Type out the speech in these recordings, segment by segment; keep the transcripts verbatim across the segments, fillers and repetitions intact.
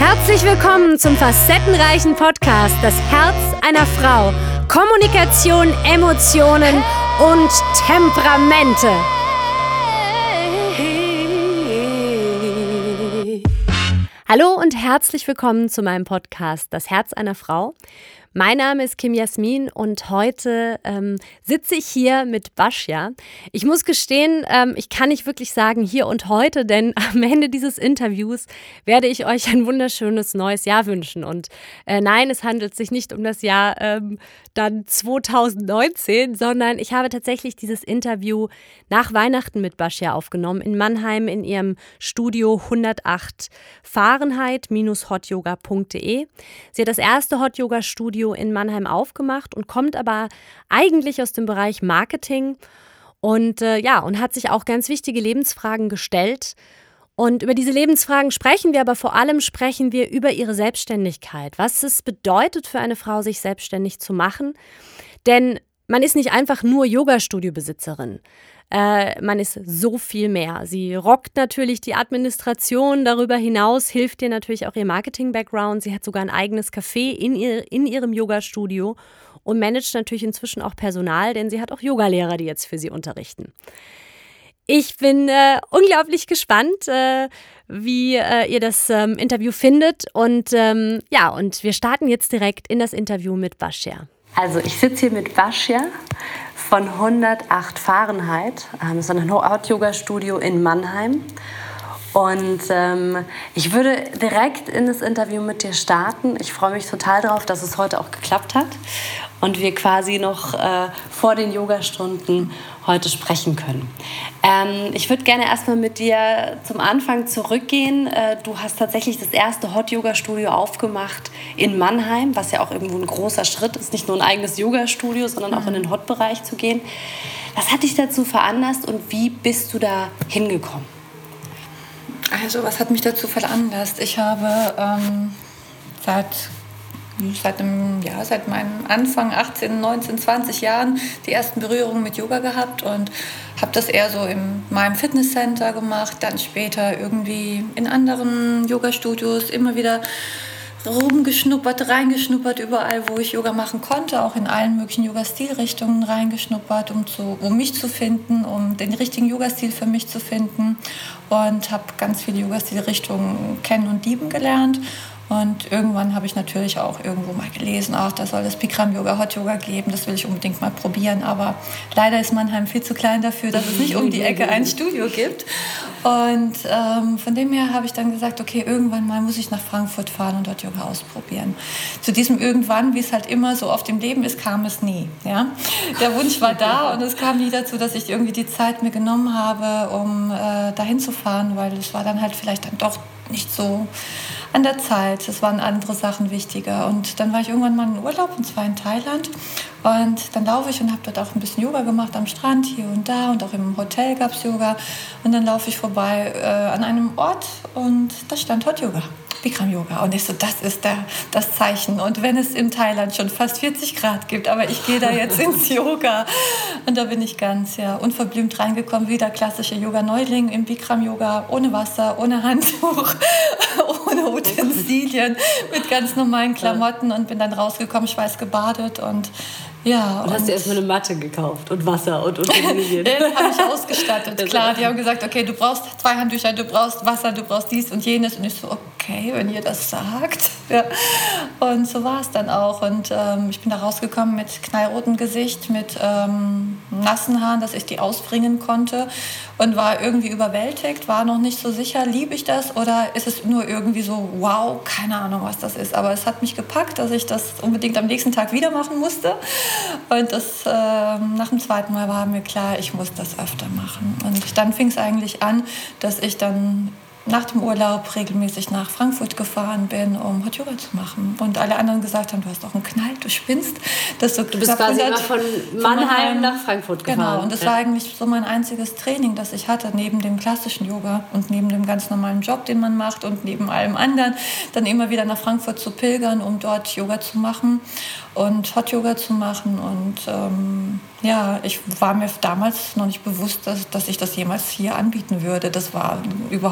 Herzlich willkommen zum facettenreichen Podcast Das Herz einer Frau. Kommunikation, Emotionen und Temperamente. Hallo und herzlich willkommen zu meinem Podcast Das Herz einer Frau. Mein Name ist Kim Jasmin und heute ähm, sitze ich hier mit Basia. Ich muss gestehen, ähm, ich kann nicht wirklich sagen hier und heute, denn am Ende dieses Interviews werde ich euch ein wunderschönes neues Jahr wünschen. Und äh, nein, es handelt sich nicht um das Jahr ähm, dann zwanzig neunzehn, sondern ich habe tatsächlich dieses Interview nach Weihnachten mit Basia aufgenommen in Mannheim in ihrem Studio hundertacht Fahrenheit hot yoga punkt de. Sie hat das erste Hot Yoga Studio in Mannheim aufgemacht und kommt aber eigentlich aus dem Bereich Marketing und äh, ja und hat sich auch ganz wichtige Lebensfragen gestellt. Und über diese Lebensfragen sprechen wir, aber vor allem sprechen wir über ihre Selbstständigkeit. Was es bedeutet für eine Frau, sich selbstständig zu machen. Denn man ist nicht einfach nur Yoga-Studio-Besitzerin. Äh, man ist so viel mehr. Sie rockt natürlich die Administration, darüber hinaus hilft ihr natürlich auch ihr Marketing-Background. Sie hat sogar ein eigenes Café in, ihr, in ihrem Yoga-Studio und managt natürlich inzwischen auch Personal, denn sie hat auch Yogalehrer, die jetzt für sie unterrichten. Ich bin äh, unglaublich gespannt, äh, wie äh, ihr das ähm, Interview findet und ähm, ja, und wir starten jetzt direkt in das Interview mit Basia. Also ich sitze hier mit Basia von hundertacht Fahrenheit, ähm, so ein Hot-Yoga-Studio in Mannheim. Und ähm, ich würde direkt in das Interview mit dir starten. Ich freue mich total darauf, dass es heute auch geklappt hat und wir quasi noch äh, vor den Yogastunden heute sprechen können. Ähm, ich würde gerne erstmal mit dir zum Anfang zurückgehen. Äh, du hast tatsächlich das erste Hot-Yoga-Studio aufgemacht in Mannheim, was ja auch irgendwo ein großer Schritt ist, nicht nur ein eigenes Yoga-Studio, sondern auch in den Hot-Bereich zu gehen. Was hat dich dazu veranlasst und wie bist du da hingekommen? Also, was hat mich dazu veranlasst? Ich habe ähm, seit, seit, dem, ja, seit meinem Anfang, achtzehn, neunzehn, zwanzig Jahren die ersten Berührungen mit Yoga gehabt und habe das eher so in meinem Fitnesscenter gemacht, dann später irgendwie in anderen Yoga-Studios immer wieder rumgeschnuppert, reingeschnuppert, überall, wo ich Yoga machen konnte, auch in allen möglichen Yoga-Stilrichtungen reingeschnuppert, um, zu, um mich zu finden, um den richtigen Yoga-Stil für mich zu finden und habe ganz viele Yoga-Stilrichtungen kennen und lieben gelernt. Und irgendwann habe ich natürlich auch irgendwo mal gelesen, ach, da soll es Bikram-Yoga, Hot-Yoga geben, das will ich unbedingt mal probieren. Aber leider ist Mannheim viel zu klein dafür, dass es nicht um die Ecke ein Studio gibt. Und ähm, von dem her habe ich dann gesagt, okay, irgendwann mal muss ich nach Frankfurt fahren und dort Yoga ausprobieren. Zu diesem irgendwann, wie es halt immer so oft im Leben ist, kam es nie. Ja? Der Wunsch war da und es kam nie dazu, dass ich irgendwie die Zeit mir genommen habe, um äh, dahin zu fahren, weil es war dann halt vielleicht dann doch nicht so an der Zeit. Es waren andere Sachen wichtiger. Und dann war ich irgendwann mal in Urlaub, und zwar in Thailand. Und dann laufe ich und habe dort auch ein bisschen Yoga gemacht am Strand, hier und da. Und auch im Hotel gab es Yoga. Und dann laufe ich vorbei äh, an einem Ort und da stand Hot Yoga. Bikram Yoga. Und ich so, das ist der, das Zeichen. Und wenn es in Thailand schon fast vierzig Grad gibt, aber ich gehe da jetzt ins Yoga. Und da bin ich ganz ja, unverblümt reingekommen, wie der klassische Yoga-Neuling im Bikram Yoga, ohne Wasser, ohne Handtuch, ohne Utensilien, mit ganz normalen Klamotten und bin dann rausgekommen, schweißgebadet und ja, und, und hast du erstmal eine Matte gekauft und Wasser und Utensilien? Den habe ich ausgestattet, klar. Die haben gesagt, okay, du brauchst zwei Handtücher, du brauchst Wasser, du brauchst dies und jenes. Und ich so, okay, wenn ihr das sagt. Ja. Und so war es dann auch. Und ähm, ich bin da rausgekommen mit knallrotem Gesicht, mit ähm, nassen Haaren, dass ich die ausbringen konnte. Und war irgendwie überwältigt, war noch nicht so sicher, liebe ich das oder ist es nur irgendwie so, wow, keine Ahnung, was das ist. Aber es hat mich gepackt, dass ich das unbedingt am nächsten Tag wieder machen musste. Und das, äh, nach dem zweiten Mal war mir klar, ich muss das öfter machen. Und dann fing es eigentlich an, dass ich dann nach dem Urlaub regelmäßig nach Frankfurt gefahren bin, um Hot Yoga zu machen. Und alle anderen gesagt haben, du hast doch einen Knall, du spinnst. Das so du bist quasi immer von Mannheim nach Frankfurt gefahren. Genau, und das ja. war eigentlich so mein einziges Training, das ich hatte, neben dem klassischen Yoga und neben dem ganz normalen Job, den man macht und neben allem anderen, dann immer wieder nach Frankfurt zu pilgern, um dort Yoga zu machen und Hot Yoga zu machen. Und ähm, ja, ich war mir damals noch nicht bewusst, dass, dass ich das jemals hier anbieten würde. Das war überhaupt nicht mein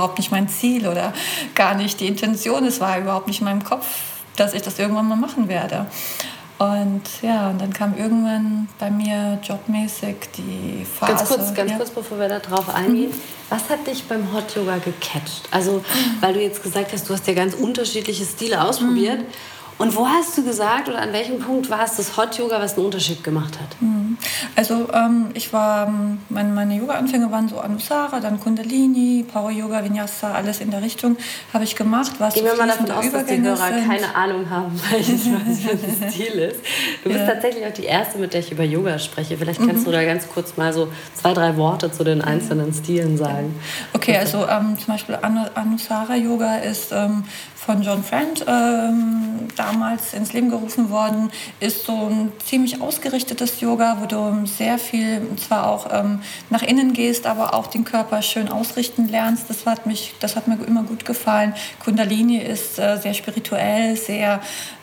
mein Ziel oder gar nicht die Intention. Es war überhaupt nicht in meinem Kopf, dass ich das irgendwann mal machen werde. Und ja, und dann kam irgendwann bei mir jobmäßig die Phase. Ganz kurz, ganz ja. kurz, bevor wir da drauf eingehen. Mhm. Was hat dich beim Hot Yoga gecatcht? Also, weil du jetzt gesagt hast, du hast ja ganz unterschiedliche Stile ausprobiert. Mhm. Und wo hast du gesagt oder an welchem Punkt war es das Hot Yoga, was einen Unterschied gemacht hat? Also ähm, ich war, meine, meine Yoga-Anfänge waren so Anusara, dann Kundalini, Power Yoga, Vinyasa, alles in der Richtung habe ich gemacht. Was Gehen wir mal davon aus, dass die Hörer sind. keine Ahnung haben, welches was für ein Stil ist. Du bist ja. tatsächlich auch die Erste, mit der ich über Yoga spreche. Vielleicht kannst mhm. du da ganz kurz mal so zwei, drei Worte zu den einzelnen Stilen sagen. Okay, also ähm, zum Beispiel Anusara Yoga ist ähm, von John Friend ähm, damals ins Leben gerufen worden, ist so ein ziemlich ausgerichtetes Yoga, wo du sehr viel, zwar auch ähm, nach innen gehst, aber auch den Körper schön ausrichten lernst. Das hat, mich, das hat mir immer gut gefallen. Kundalini ist äh, sehr spirituell, sehr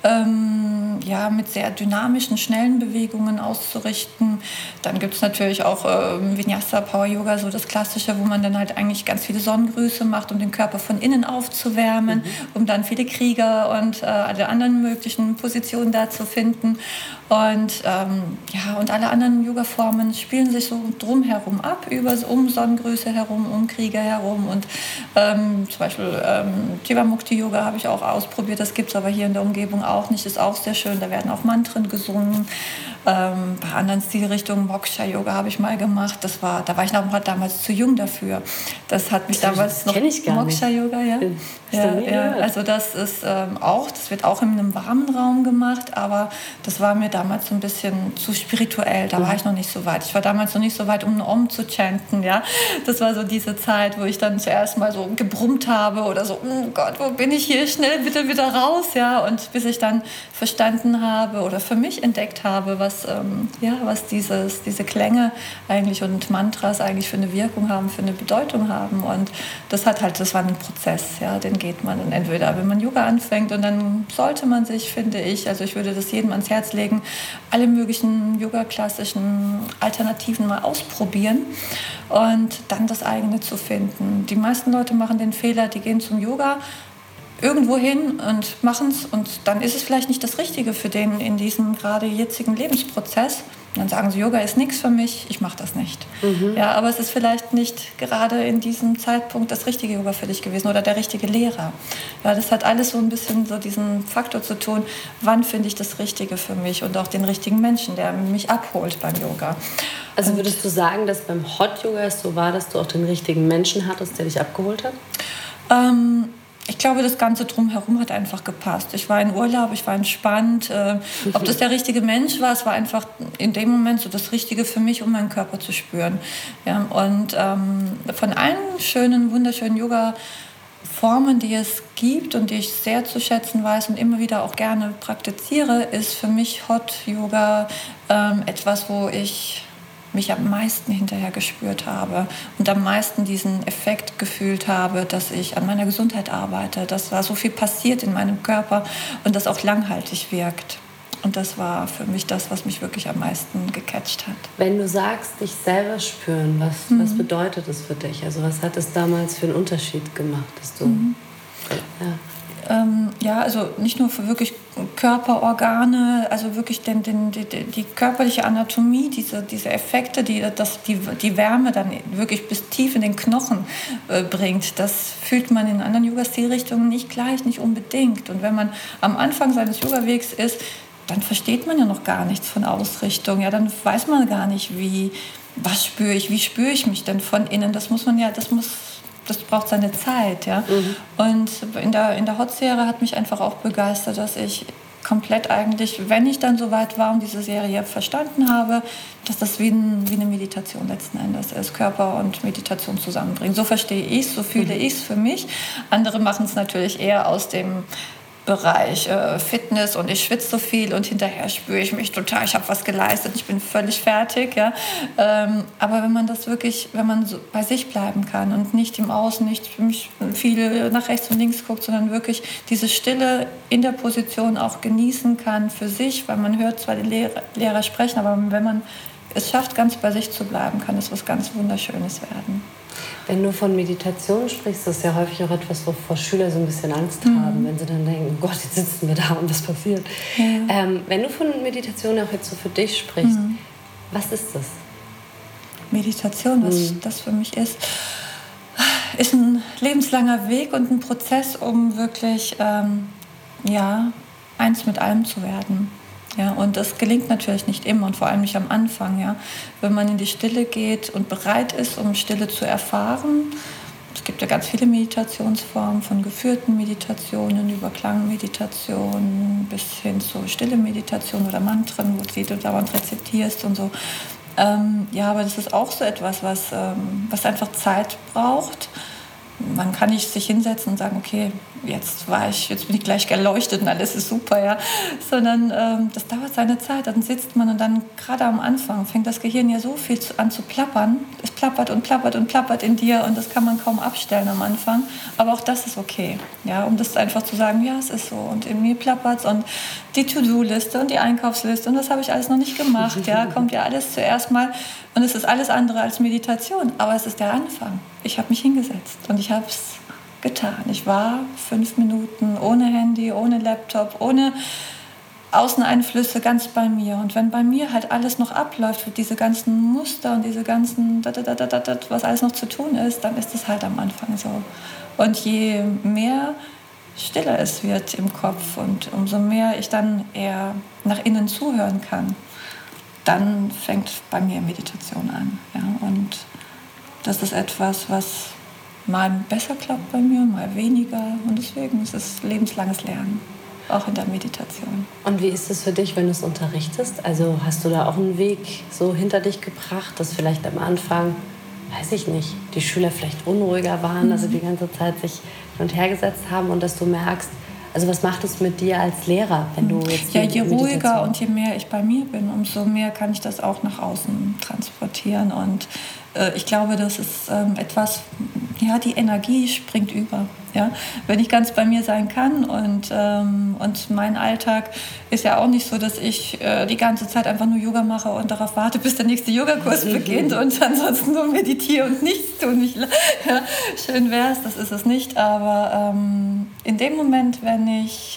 ähm, ja, mit sehr dynamischen, schnellen Bewegungen auszurichten. Dann gibt es natürlich auch äh, Vinyasa, Power Yoga, so das Klassische, wo man dann halt eigentlich ganz viele Sonnengrüße macht, um den Körper von innen aufzuwärmen, mhm. um dann viele Krieger und äh, alle anderen möglichen Positionen da zu finden. Und, ähm, ja, und alle anderen Yoga-Formen spielen sich so drumherum ab, über, um Sonnengrüße herum, um Krieger herum. Und ähm, zum Beispiel ähm, Jivamukti-Yoga habe ich auch ausprobiert, das gibt es aber hier in der Umgebung auch nicht, ist auch sehr schön, da werden auch Mantren gesungen. Ähm, bei anderen Stilrichtungen, Moksha-Yoga habe ich mal gemacht, das war, da war ich noch damals zu jung dafür. Das hat mich das damals noch... ich gar Moksha-Yoga, ja. Ja, ja, also das ist ähm, auch, das wird auch in einem warmen Raum gemacht, aber das war mir damals so ein bisschen zu spirituell, da war ich noch nicht so weit. Ich war damals noch nicht so weit, um einen Om zu chanten, ja. Das war so diese Zeit, wo ich dann zuerst mal so gebrummt habe oder so, oh Gott, wo bin ich hier, schnell bitte wieder raus, ja. Und bis ich dann verstanden habe oder für mich entdeckt habe, was, ähm, ja, was dieses, diese Klänge eigentlich und Mantras eigentlich für eine Wirkung haben, für eine Bedeutung haben. Und das hat halt, das war ein Prozess, ja, den geht man dann entweder, wenn man Yoga anfängt, und dann sollte man sich, finde ich, also ich würde das jedem ans Herz legen, alle möglichen yoga-klassischen Alternativen mal ausprobieren und dann das eigene zu finden. Die meisten Leute machen den Fehler, die gehen zum Yoga irgendwo hin und machen es, und dann ist es vielleicht nicht das Richtige für den in diesem gerade jetzigen Lebensprozess. Und dann sagen sie, Yoga ist nichts für mich, ich mache das nicht. Mhm. Ja, aber es ist vielleicht nicht gerade in diesem Zeitpunkt das richtige Yoga für dich gewesen oder der richtige Lehrer. Ja, das hat alles so ein bisschen so diesen Faktor zu tun, wann finde ich das Richtige für mich und auch den richtigen Menschen, der mich abholt beim Yoga. Also würdest du sagen, dass beim Hot Yoga es so war, dass du auch den richtigen Menschen hattest, der dich abgeholt hat? Ähm, Ich glaube, das Ganze drumherum hat einfach gepasst. Ich war in Urlaub, ich war entspannt. Äh, ob das der richtige Mensch war, es war einfach in dem Moment so das Richtige für mich, um meinen Körper zu spüren. Ja, und ähm, von allen schönen, wunderschönen Yoga-Formen, die es gibt und die ich sehr zu schätzen weiß und immer wieder auch gerne praktiziere, ist für mich Hot Yoga ähm, etwas, wo ich mich am meisten hinterher gespürt habe und am meisten diesen Effekt gefühlt habe, dass ich an meiner Gesundheit arbeite, dass da so viel passiert in meinem Körper und das auch langhaltig wirkt. Und das war für mich das, was mich wirklich am meisten gecatcht hat. Wenn du sagst, dich selber spüren, was, mhm. was bedeutet das für dich? Also was hat es damals für einen Unterschied gemacht, dass du... Mhm. Ja. Ähm, ja, also nicht nur für wirklich Körperorgane, also wirklich den, den, die, die körperliche Anatomie, diese, diese Effekte, die, das, die, die Wärme dann wirklich bis tief in den Knochen äh, bringt, das fühlt man in anderen Yoga-Stilrichtungen nicht gleich, nicht unbedingt. Und wenn man am Anfang seines Yoga-Wegs ist, dann versteht man ja noch gar nichts von Ausrichtung. Ja, dann weiß man gar nicht, wie, was spüre ich, wie spüre ich mich denn von innen. Das muss man ja, das muss... Das braucht seine Zeit, ja. Mhm. Und in der, in der Hot-Serie hat mich einfach auch begeistert, dass ich komplett eigentlich, wenn ich dann so weit war und diese Serie verstanden habe, dass das wie, ein, wie eine Meditation letzten Endes ist, Körper und Meditation zusammenbringen. So verstehe ich es, so fühle mhm. ich es für mich. Andere machen es natürlich eher aus dem Bereich äh, Fitness und ich schwitze so viel und hinterher spüre ich mich total, ich habe was geleistet, ich bin völlig fertig. Ja? Ähm, aber wenn man das wirklich, wenn man so bei sich bleiben kann und nicht im Außen, nicht viel nach rechts und links guckt, sondern wirklich diese Stille in der Position auch genießen kann für sich, weil man hört zwar die Lehrer, Lehrer sprechen, aber wenn man es schafft, ganz bei sich zu bleiben, kann es was ganz Wunderschönes werden. Wenn du von Meditation sprichst, das ist ja häufig auch etwas, wovor Schüler so ein bisschen Angst Mhm. haben, wenn sie dann denken, oh Gott, jetzt sitzen wir da und was passiert. Ja. Ähm, wenn du von Meditation auch jetzt so für dich sprichst, Mhm. was ist das? Meditation, was Mhm. das für mich ist, ist ein lebenslanger Weg und ein Prozess, um wirklich ähm, ja, eins mit allem zu werden. Ja, und das gelingt natürlich nicht immer und vor allem nicht am Anfang. Ja. Wenn man in die Stille geht und bereit ist, um Stille zu erfahren, es gibt ja ganz viele Meditationsformen, von geführten Meditationen über Klangmeditationen bis hin zu stille Meditation oder Mantren, wo du dauernd rezitierst und so. Ähm, ja, aber das ist auch so etwas, was, ähm, was einfach Zeit braucht. Man kann nicht sich hinsetzen und sagen, okay, jetzt war ich, jetzt bin ich gleich erleuchtet und alles ist super, ja. Sondern ähm, das dauert seine Zeit. Dann sitzt man und dann gerade am Anfang fängt das Gehirn ja so viel zu, an zu plappern. Es plappert und plappert und plappert in dir und das kann man kaum abstellen am Anfang. Aber auch das ist okay, ja, um das einfach zu sagen, ja, es ist so und in mir plappert's und die To-Do-Liste und die Einkaufsliste und das habe ich alles noch nicht gemacht, ja, kommt ja alles zuerst mal und es ist alles andere als Meditation, aber es ist der Anfang. Ich habe mich hingesetzt und ich habe es getan. Ich war fünf Minuten ohne Handy, ohne Laptop, ohne Außeneinflüsse ganz bei mir. Und wenn bei mir halt alles noch abläuft, diese ganzen Muster und diese ganzen, was alles noch zu tun ist, dann ist es halt am Anfang so. Und je mehr stiller es wird im Kopf und umso mehr ich dann eher nach innen zuhören kann, dann fängt bei mir Meditation an. Ja? Und das ist etwas, was mal besser klappt bei mir, mal weniger. Und deswegen ist es lebenslanges Lernen, auch in der Meditation. Und wie ist es für dich, wenn du es unterrichtest? Also hast du da auch einen Weg so hinter dich gebracht, dass vielleicht am Anfang, weiß ich nicht, die Schüler vielleicht unruhiger waren, mhm. also die ganze Zeit sich hin und her gesetzt haben und dass du merkst, also was macht es mit dir als Lehrer, wenn du jetzt... Ja, je ruhiger und je mehr ich bei mir bin, umso mehr kann ich das auch nach außen transportieren. Und äh, ich glaube, das ist ähm, etwas, ja, die Energie springt über. Ja? Wenn ich ganz bei mir sein kann und, ähm, und mein Alltag ist ja auch nicht so, dass ich äh, die ganze Zeit einfach nur Yoga mache und darauf warte, bis der nächste Yogakurs beginnt und ansonsten nur meditiere und nichts tun. Ich, ja, schön wäre es, das ist es nicht, aber ähm, in dem Moment, wenn ich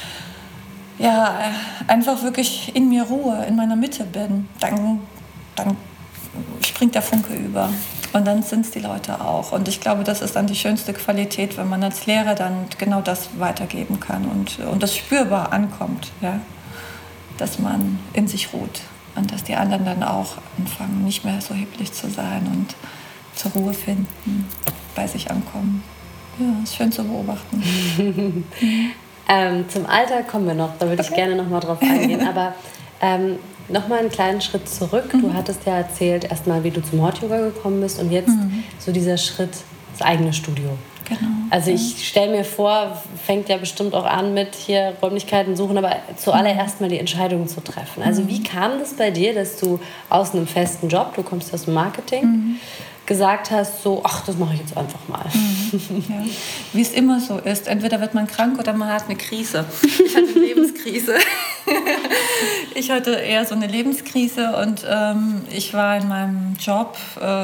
ja, einfach wirklich in mir Ruhe, in meiner Mitte bin, dann, dann springt der Funke über. Und dann sind es die Leute auch. Und ich glaube, das ist dann die schönste Qualität, wenn man als Lehrer dann genau das weitergeben kann und, und das spürbar ankommt, ja? Dass man in sich ruht und dass die anderen dann auch anfangen, nicht mehr so hebelig zu sein und zur Ruhe finden, bei sich ankommen. Ja, ist schön zu beobachten. mhm. ähm, zum Alter kommen wir noch, da würde okay. ich gerne noch mal drauf eingehen. Aber ähm, noch mal einen kleinen Schritt zurück. Mhm. Du hattest ja erzählt, erstmal, wie du zum Hot-Yoga gekommen bist und jetzt mhm. so dieser Schritt, das eigene Studio. Genau. Also ich stelle mir vor, fängt ja bestimmt auch an mit hier Räumlichkeiten suchen, aber zuallererst mal die Entscheidung zu treffen. Also wie kam das bei dir, dass du aus einem festen Job, du kommst aus dem Marketing, mhm. gesagt hast, so, ach, das mache ich jetzt einfach mal. Mhm. Ja. Wie es immer so ist, entweder wird man krank oder man hat eine Krise. Ich hatte eine Lebenskrise. Ich hatte eher so eine Lebenskrise und ähm, ich war in meinem Job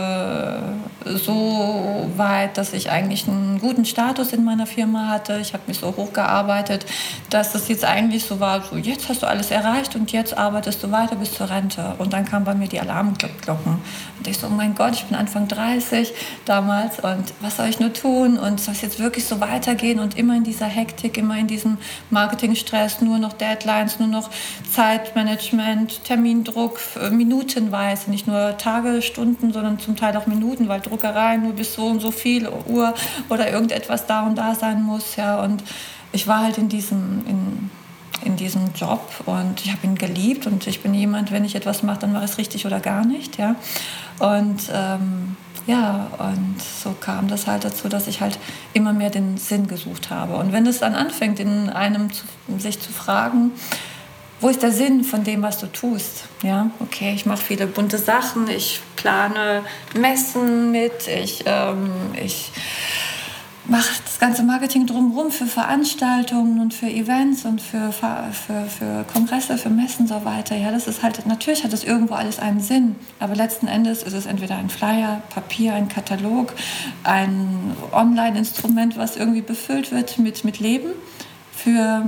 äh, so weit, dass ich eigentlich einen guten Status in meiner Firma hatte. Ich habe mich so hochgearbeitet, dass das jetzt eigentlich so war, so jetzt hast du alles erreicht und jetzt arbeitest du weiter bis zur Rente. Und dann kamen bei mir die Alarmglocken. Und ich so, oh mein Gott, ich bin Anfang dreißig damals und was soll ich nur tun? Und soll es jetzt wirklich so weitergehen und immer in dieser Hektik, immer in diesem Marketingstress, nur noch Deadlines, nur noch Zeitmanagement, Termindruck, minutenweise, nicht nur Tage, Stunden, sondern zum Teil auch Minuten, weil Druckerei nur bis so und so viel Uhr oder irgendetwas da und da sein muss. Ja. Und ich war halt in diesem, in, in diesem Job und ich habe ihn geliebt und ich bin jemand, wenn ich etwas mache, dann mache ich es richtig oder gar nicht. Ja. Und ähm, ja, und so kam das halt dazu, dass ich halt immer mehr den Sinn gesucht habe. Und wenn es dann anfängt, in einem zu, sich zu fragen, wo ist der Sinn von dem, was du tust? Ja, okay, ich mache viele bunte Sachen, ich plane Messen mit, ich, ähm, ich mache das ganze Marketing drumherum für Veranstaltungen und für Events und für, für, für Kongresse, für Messen und so weiter. Ja, das ist halt, natürlich hat das irgendwo alles einen Sinn, aber letzten Endes ist es entweder ein Flyer, Papier, ein Katalog, ein Online-Instrument, was irgendwie befüllt wird mit, mit Leben für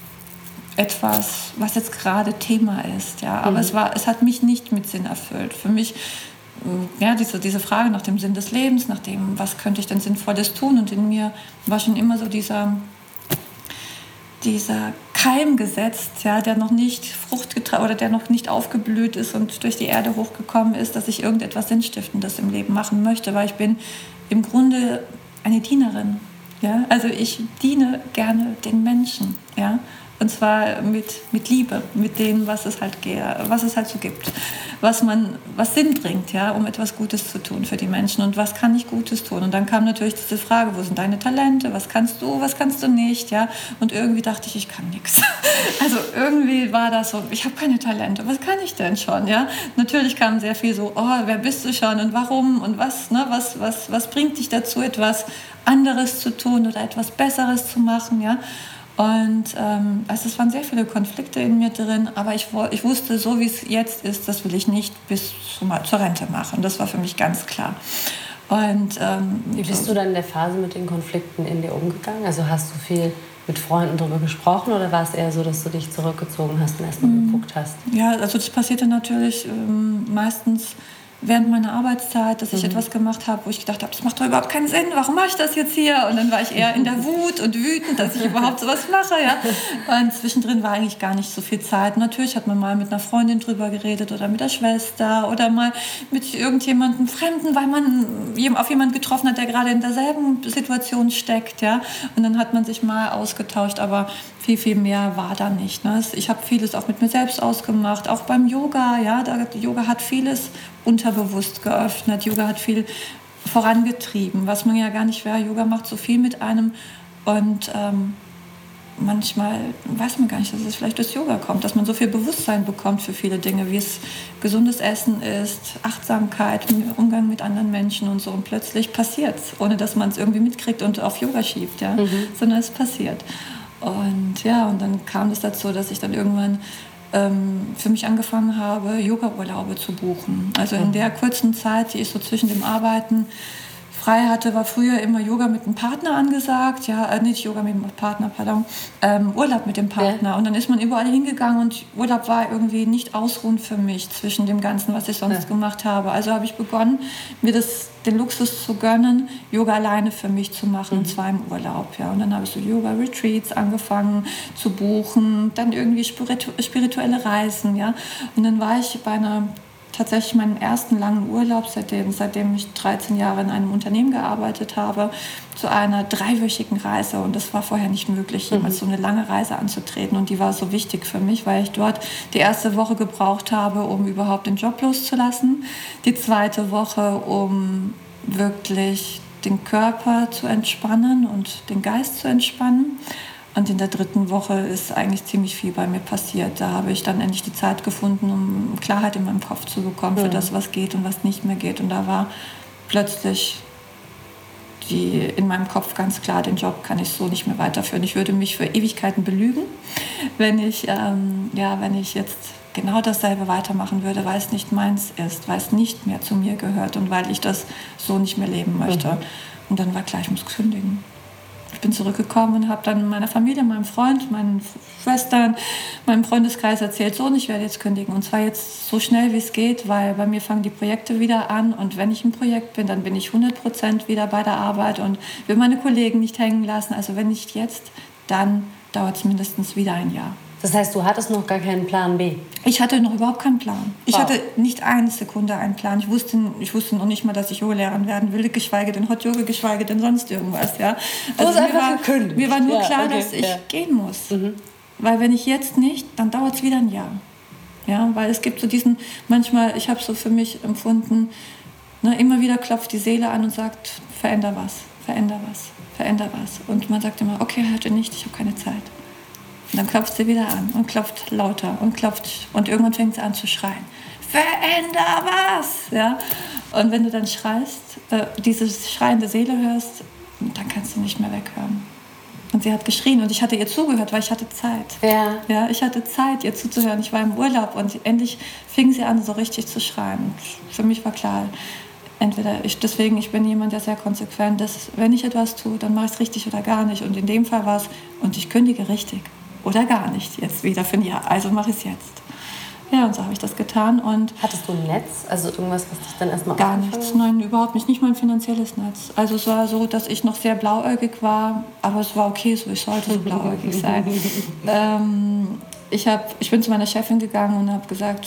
etwas, was jetzt gerade Thema ist. Ja, aber mhm. es war, es hat mich nicht mit Sinn erfüllt. Für mich Ja, diese, diese Frage nach dem Sinn des Lebens, nach dem, was könnte ich denn Sinnvolles tun? Und in mir war schon immer so dieser, dieser Keim gesetzt, ja, der noch nicht Frucht getragen oder der noch nicht aufgeblüht ist und durch die Erde hochgekommen ist, dass ich irgendetwas Sinnstiftendes im Leben machen möchte, weil ich bin im Grunde eine Dienerin. Ja? Also ich diene gerne den Menschen, ja? Und zwar mit, mit Liebe, mit dem, was es halt, was es halt so gibt, was, man, was Sinn bringt, ja, um etwas Gutes zu tun für die Menschen. Und was kann ich Gutes tun? Und dann kam natürlich diese Frage, wo sind deine Talente, was kannst du, was kannst du nicht? Ja? Und irgendwie dachte ich, ich kann nichts. Also irgendwie war das so, ich habe keine Talente, was kann ich denn schon? Ja? Natürlich kam sehr viel so, oh, wer bist du schon und warum und was, ne? was, was, was bringt dich dazu, etwas anderes zu tun oder etwas Besseres zu machen, ja? Und ähm, also es waren sehr viele Konflikte in mir drin, aber ich, ich wusste, so wie es jetzt ist, das will ich nicht bis zum, zur Rente machen. Das war für mich ganz klar. Und, ähm, wie bist du dann in der Phase mit den Konflikten in dir umgegangen? Also hast du viel mit Freunden darüber gesprochen oder war es eher so, dass du dich zurückgezogen hast und erstmal mm. geguckt hast? Ja, also das passierte natürlich ähm, meistens während meiner Arbeitszeit, dass ich mhm. etwas gemacht habe, wo ich gedacht habe, das macht doch überhaupt keinen Sinn, warum mache ich das jetzt hier? Und dann war ich eher in der Wut und wütend, dass ich überhaupt sowas mache. Ja? Und zwischendrin war eigentlich gar nicht so viel Zeit. Natürlich hat man mal mit einer Freundin drüber geredet oder mit der Schwester oder mal mit irgendjemandem Fremden, weil man auf jemanden getroffen hat, der gerade in derselben Situation steckt. Ja? Und dann hat man sich mal ausgetauscht, aber viel, viel mehr war da nicht. Ne? Ich habe vieles auch mit mir selbst ausgemacht, auch beim Yoga. Ja? Da, Yoga hat vieles unterbewusst geöffnet. Yoga hat viel vorangetrieben, was man ja gar nicht wäre. Yoga macht so viel mit einem und ähm, manchmal weiß man gar nicht, dass es vielleicht durch Yoga kommt, dass man so viel Bewusstsein bekommt für viele Dinge, wie es gesundes Essen ist, Achtsamkeit, Umgang mit anderen Menschen und so. Und plötzlich passiert es, ohne dass man es irgendwie mitkriegt und auf Yoga schiebt, ja? Mhm. Sondern es passiert. Und ja, und dann kam es dazu, dass ich dann irgendwann für mich angefangen habe, Yoga-Urlaube zu buchen. Also in der kurzen Zeit, die ich so zwischen dem Arbeiten frei hatte, war früher immer Yoga mit einem Partner angesagt. Ja, äh, nicht Yoga mit dem Partner, pardon. Ähm, Urlaub mit dem Partner. Ja. Und dann ist man überall hingegangen und Urlaub war irgendwie nicht ausruhend für mich zwischen dem Ganzen, was ich sonst ja. gemacht habe. Also habe ich begonnen, mir das, den Luxus zu gönnen, Yoga alleine für mich zu machen, mhm. und zwar im Urlaub. Ja. Und dann habe ich so Yoga-Retreats angefangen zu buchen, dann irgendwie spiritu- spirituelle Reisen. Ja. Und dann war ich bei einer tatsächlich meinen ersten langen Urlaub, seitdem, seitdem ich dreizehn Jahre in einem Unternehmen gearbeitet habe, zu einer dreiwöchigen Reise. Und das war vorher nicht möglich, jemals so eine lange Reise anzutreten. Und die war so wichtig für mich, weil ich dort die erste Woche gebraucht habe, um überhaupt den Job loszulassen. Die zweite Woche, um wirklich den Körper zu entspannen und den Geist zu entspannen. Und in der dritten Woche ist eigentlich ziemlich viel bei mir passiert. Da habe ich dann endlich die Zeit gefunden, um Klarheit in meinem Kopf zu bekommen für das, was geht und was nicht mehr geht. Und da war plötzlich die, in meinem Kopf ganz klar, den Job kann ich so nicht mehr weiterführen. Ich würde mich für Ewigkeiten belügen, wenn ich, ähm, ja, wenn ich jetzt genau dasselbe weitermachen würde, weil es nicht meins ist, weil es nicht mehr zu mir gehört und weil ich das so nicht mehr leben möchte. Mhm. Und dann war klar, ich muss kündigen. Ich bin zurückgekommen und habe dann meiner Familie, meinem Freund, meinen Schwestern, meinem Freundeskreis erzählt, so, und ich werde jetzt kündigen. Und zwar jetzt so schnell, wie es geht, weil bei mir fangen die Projekte wieder an. Und wenn ich im Projekt bin, dann bin ich hundert Prozent wieder bei der Arbeit und will meine Kollegen nicht hängen lassen. Also wenn nicht jetzt, dann dauert es mindestens wieder ein Jahr. Das heißt, du hattest noch gar keinen Plan B? Ich hatte noch überhaupt keinen Plan. Ich wow. hatte nicht eine Sekunde einen Plan. Ich wusste, ich wusste noch nicht mal, dass ich Yogalehrerin werden will, geschweige denn Hot Yoga, geschweige denn sonst irgendwas. Ja. Also du hast mir, war, gekündigt. mir war nur ja, klar, okay, dass ich ja. gehen muss. Mhm. Weil wenn ich jetzt nicht, dann dauert es wieder ein Jahr. Ja, weil es gibt so diesen, manchmal, ich habe so für mich empfunden, ne, immer wieder klopft die Seele an und sagt, veränder was, veränder was, veränder was. Und man sagt immer, okay, heute nicht, ich habe keine Zeit. Und dann klopft sie wieder an und klopft lauter und klopft und irgendwann fängt sie an zu schreien. Veränder was! Ja? Und wenn du dann schreist, äh, diese schreiende Seele hörst, und dann kannst du nicht mehr weghören. Und sie hat geschrien und ich hatte ihr zugehört, weil ich hatte Zeit. Ja. Ja, ich hatte Zeit, ihr zuzuhören. Ich war im Urlaub und endlich fing sie an, so richtig zu schreien. Für mich war klar, entweder ich, deswegen, ich bin jemand, der sehr konsequent ist. Wenn ich etwas tue, dann mache ich es richtig oder gar nicht. Und in dem Fall war es, und ich kündige richtig oder gar nicht jetzt wieder für ein Jahr. Also mache ich es jetzt. Ja, und so habe ich das getan. Und hattest du ein Netz? Also irgendwas, was dich dann erstmal gar nichts, nein, überhaupt nicht. Nicht mal ein finanzielles Netz. Also es war so, dass ich noch sehr blauäugig war, aber es war okay so, ich sollte so blauäugig sein. ähm, ich, hab, ich bin zu meiner Chefin gegangen und habe gesagt,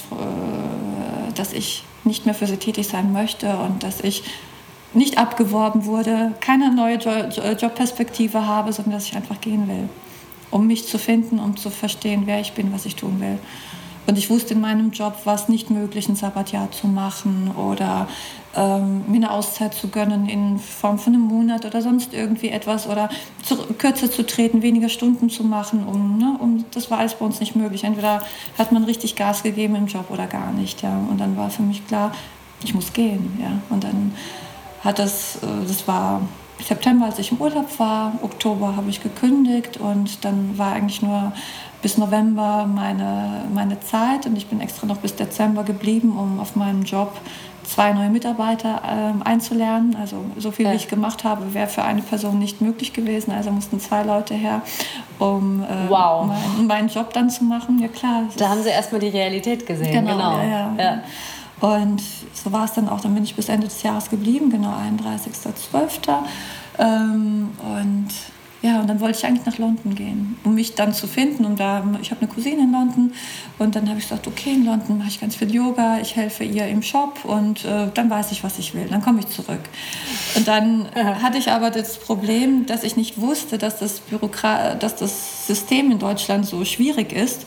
äh, dass ich nicht mehr für sie tätig sein möchte und dass ich nicht abgeworben wurde, keine neue jo- Jobperspektive habe, sondern dass ich einfach gehen will, um mich zu finden, um zu verstehen, wer ich bin, was ich tun will. Und ich wusste in meinem Job, war es nicht möglich, ein Sabbatjahr zu machen oder ähm, mir eine Auszeit zu gönnen in Form von einem Monat oder sonst irgendwie etwas oder zu, kürzer zu treten, weniger Stunden zu machen. Um, ne, um, das war alles bei uns nicht möglich. Entweder hat man richtig Gas gegeben im Job oder gar nicht. Ja. Und dann war für mich klar, ich muss gehen. Ja. Und dann hat das, das war September, als ich im Urlaub war, Oktober habe ich gekündigt und dann war eigentlich nur bis November meine, meine Zeit und ich bin extra noch bis Dezember geblieben, um auf meinem Job zwei neue Mitarbeiter äh, einzulernen. Also so viel, ja. wie ich gemacht habe, wäre für eine Person nicht möglich gewesen. Also mussten zwei Leute her, um äh, wow. mein, meinen Job dann zu machen. Ja klar. Da haben sie erstmal die Realität gesehen. Genau, genau. Ja, ja. ja. Und so war es dann auch. Dann bin ich bis Ende des Jahres geblieben, genau einunddreißigster zwölfter Ähm, und ja, und dann wollte ich eigentlich nach London gehen, um mich dann zu finden. Und da, ich habe eine Cousine in London und dann habe ich gesagt, okay, in London mache ich ganz viel Yoga, ich helfe ihr im Shop und äh, dann weiß ich, was ich will, dann komme ich zurück. Und dann äh, hatte ich aber das Problem, dass ich nicht wusste, dass das, Bürokra- dass das System in Deutschland so schwierig ist.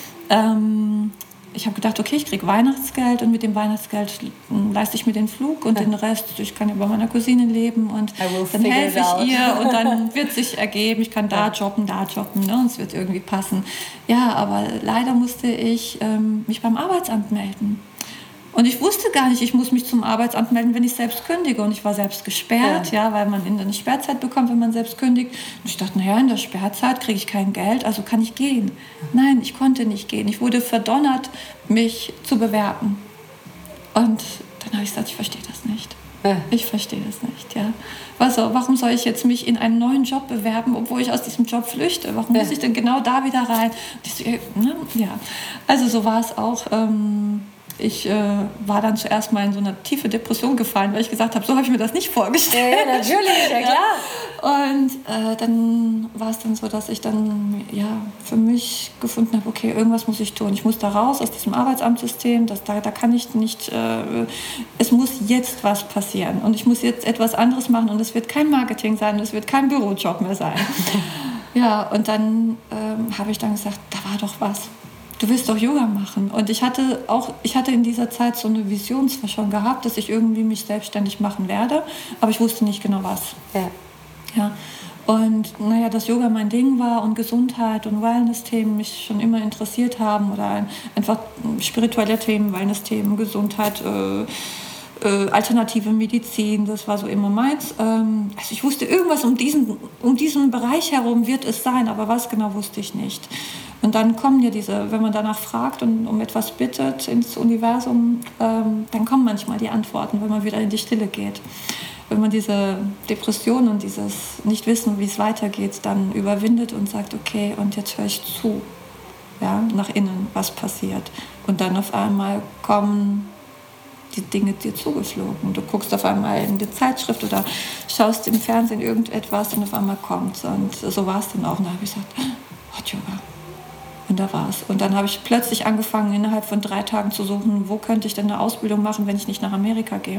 Ähm, Ich habe gedacht, okay, ich kriege Weihnachtsgeld und mit dem Weihnachtsgeld leiste ich mir den Flug und ja. den Rest, ich kann ja bei meiner Cousine leben und dann helfe ich ihr und dann wird sich ergeben, ich kann da jobben, da jobben, ne, und es wird irgendwie passen. Ja, aber leider musste ich ähm, mich beim Arbeitsamt melden. Und ich wusste gar nicht, ich muss mich zum Arbeitsamt melden, wenn ich selbst kündige. Und ich war selbst gesperrt, ja. Ja, weil man in eine Sperrzeit bekommt, wenn man selbst kündigt. Und ich dachte, naja, in der Sperrzeit kriege ich kein Geld, also kann ich gehen. Nein, ich konnte nicht gehen. Ich wurde verdonnert, mich zu bewerben. Und dann habe ich gesagt, ich verstehe das nicht. Ja. Ich verstehe das nicht, ja. Also, warum soll ich jetzt mich in einen neuen Job bewerben, obwohl ich aus diesem Job flüchte? Warum ja. muss ich denn genau da wieder rein? Und ich, ja. Also so war es auch. Ähm, Ich äh, war dann zuerst mal in so eine tiefe Depression gefallen, weil ich gesagt habe, so habe ich mir das nicht vorgestellt. Ja, ja natürlich, ja klar. Ja. Und äh, dann war es dann so, dass ich dann ja, für mich gefunden habe, okay, irgendwas muss ich tun. Ich muss da raus aus diesem Arbeitsamtssystem, das, da, da kann ich nicht, äh, es muss jetzt was passieren. Und ich muss jetzt etwas anderes machen und es wird kein Marketing sein, es wird kein Bürojob mehr sein. Ja, und dann ähm, habe ich dann gesagt, da war doch was. Du willst doch Yoga machen. Und ich hatte auch, ich hatte in dieser Zeit so eine Vision zwar schon gehabt, dass ich irgendwie mich selbstständig machen werde, aber ich wusste nicht genau was. Ja. Ja. Und naja, dass Yoga mein Ding war und Gesundheit und Wellness-Themen mich schon immer interessiert haben oder einfach spirituelle Themen, Wellness-Themen, Gesundheit, äh, äh, alternative Medizin, das war so immer meins. Ähm, also ich wusste, irgendwas um diesen, um diesen Bereich herum wird es sein, aber was genau wusste ich nicht. Und dann kommen ja diese, wenn man danach fragt und um etwas bittet ins Universum, ähm, dann kommen manchmal die Antworten, wenn man wieder in die Stille geht. Wenn man diese Depression und dieses Nicht-Wissen, wie es weitergeht, dann überwindet und sagt, okay, und jetzt höre ich zu, ja, nach innen, was passiert. Und dann auf einmal kommen die Dinge dir zugeflogen. Du guckst auf einmal in die Zeitschrift oder schaust im Fernsehen irgendetwas und auf einmal kommt es. Und so war es dann auch. Und da habe ich gesagt, Hot Yoga. Und da war es. Und dann habe ich plötzlich angefangen, innerhalb von drei Tagen zu suchen, wo könnte ich denn eine Ausbildung machen, wenn ich nicht nach Amerika gehe.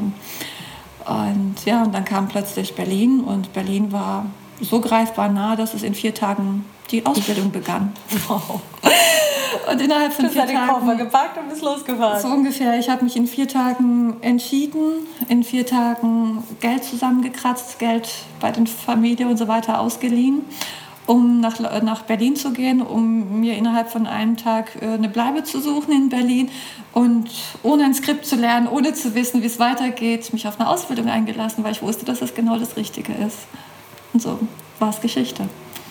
Und ja, und dann kam plötzlich Berlin und Berlin war so greifbar nah, dass es in vier Tagen die Ausbildung begann. Wow. Und innerhalb von du vier hast Tagen... den Koffer gepackt und bist losgefahren. So ungefähr. Ich habe mich in vier Tagen entschieden, in vier Tagen Geld zusammengekratzt, Geld bei den Familie und so weiter ausgeliehen, um nach, nach Berlin zu gehen, um mir innerhalb von einem Tag eine Bleibe zu suchen in Berlin und ohne ein Skript zu lernen, ohne zu wissen, wie es weitergeht, mich auf eine Ausbildung eingelassen, weil ich wusste, dass das genau das Richtige ist. Und so war es Geschichte.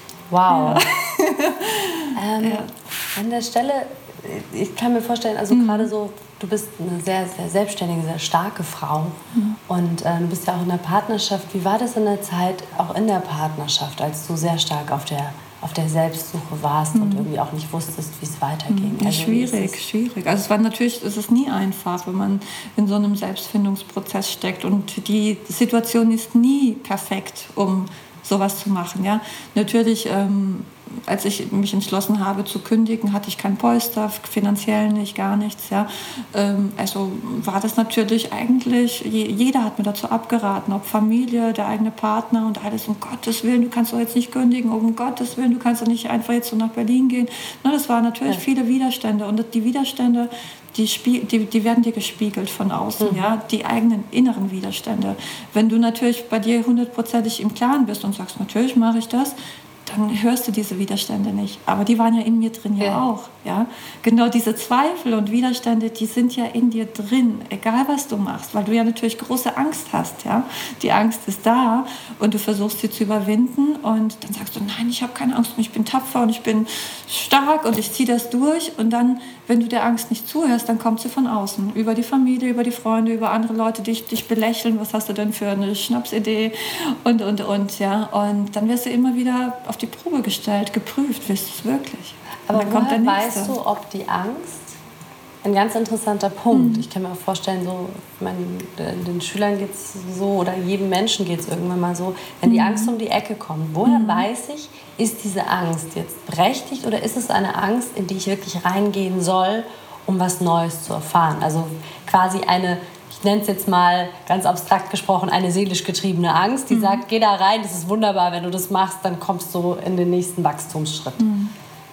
Wow. Ja. ähm, ja. An der Stelle, ich kann mir vorstellen, also mhm. gerade so, du bist eine sehr, sehr selbstständige, sehr starke Frau mhm. und äh, du bist ja auch in der Partnerschaft. Wie war das in der Zeit, auch in der Partnerschaft, als du sehr stark auf der, auf der Selbstsuche warst mhm. und irgendwie auch nicht wusstest, wie es weiterging? Mhm. Also, schwierig, schwierig. Also es war natürlich, es ist nie einfach, wenn man in so einem Selbstfindungsprozess steckt und die Situation ist nie perfekt, um sowas zu machen. Ja? Natürlich, ähm, als ich mich entschlossen habe zu kündigen, hatte ich kein Polster, finanziell nicht, gar nichts. Ja? Ähm, also war das natürlich eigentlich, jeder hat mir dazu abgeraten, ob Familie, der eigene Partner und alles, um Gottes Willen, du kannst doch jetzt nicht kündigen, um Gottes Willen, du kannst doch nicht einfach jetzt so nach Berlin gehen. Na, das waren natürlich ja. viele Widerstände und die Widerstände, Die, spie- die, die werden dir gespiegelt von außen, mhm. ja? Die eigenen inneren Widerstände. Wenn du natürlich bei dir hundertprozentig im Klaren bist und sagst, natürlich mache ich das, dann hörst du diese Widerstände nicht. Aber die waren ja in mir drin ja, ja auch. Ja? Genau diese Zweifel und Widerstände, die sind ja in dir drin, egal was du machst, weil du ja natürlich große Angst hast. Ja? Die Angst ist da und du versuchst sie zu überwinden und dann sagst du, nein, ich habe keine Angst und ich bin tapfer und ich bin stark und ich ziehe das durch und dann, wenn du der Angst nicht zuhörst, dann kommt sie von außen, über die Familie, über die Freunde, über andere Leute, die dich belächeln, was hast du denn für eine Schnapsidee und, und, und, ja, und dann wirst du immer wieder auf die Probe gestellt, geprüft, willst du es wirklich? Aber dann kommt der weißt du, ob die Angst, ein ganz interessanter Punkt, mhm. ich kann mir auch vorstellen, so, ich meine, den Schülern geht es so oder jedem Menschen geht es irgendwann mal so, wenn die mhm. Angst um die Ecke kommt, woher mhm. weiß ich, ist diese Angst jetzt berechtigt oder ist es eine Angst, in die ich wirklich reingehen soll, um was Neues zu erfahren? Also quasi eine, ich nenne es jetzt mal ganz abstrakt gesprochen, eine seelisch getriebene Angst, die mhm. sagt, geh da rein, das ist wunderbar, wenn du das machst, dann kommst du in den nächsten Wachstumsschritt. Mhm.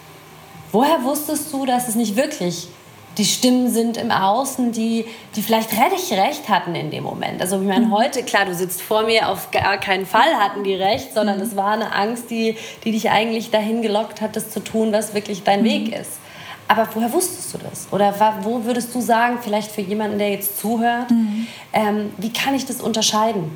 Woher wusstest du, dass es nicht wirklich die Stimmen sind im Außen, die, die vielleicht recht, recht hatten in dem Moment? Also ich meine, mhm. heute, klar, du sitzt vor mir, auf gar keinen Fall hatten die recht, sondern mhm. es war eine Angst, die, die dich eigentlich dahin gelockt hat, das zu tun, was wirklich dein mhm. Weg ist. Aber woher wusstest du das? Oder wo würdest du sagen, vielleicht für jemanden, der jetzt zuhört, mhm. ähm, wie kann ich das unterscheiden?